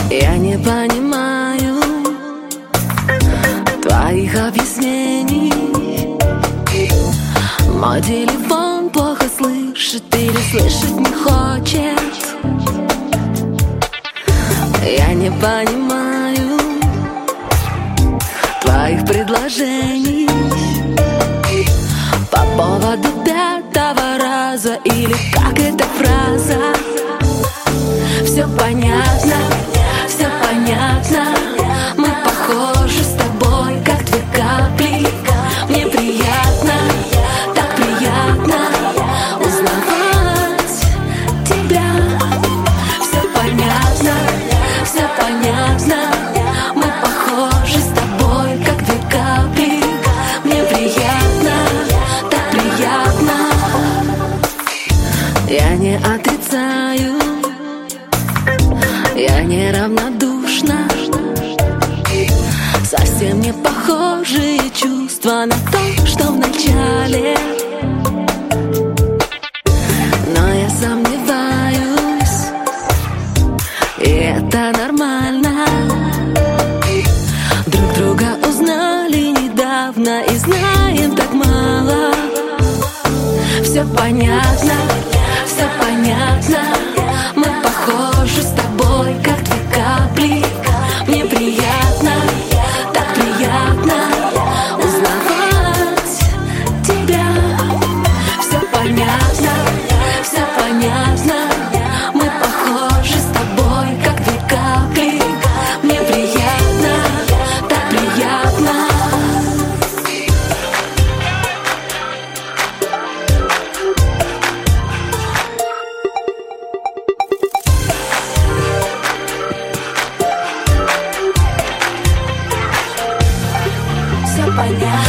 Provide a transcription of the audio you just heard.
Я не понимаю твоих объяснений. Мой телефон плохо слышит или слышать не хочет. Я не понимаю твоих предложений по поводу пятого раза, или как эта фраза. Все понятно, все понятно. Мы похожи с тобой, как две капли. Мне приятно, так приятно узнавать тебя. Все понятно, все понятно. Мы похожи с тобой, как две капли. Мне приятно, так приятно. Я не отрицаю, я неравнодушна. Совсем не похожие чувства на то, что в начале. Но я сомневаюсь, и это нормально. Друг друга узнали недавно и знаем так мало. Все понятно, все понятно. Мы похожи с тобой, как две капли. Мне приятно, так приятно узнавать тебя. Все понятно, все понятно. Мы похожи с тобой, как две капли. Мне приятно, так приятно. Все понятно.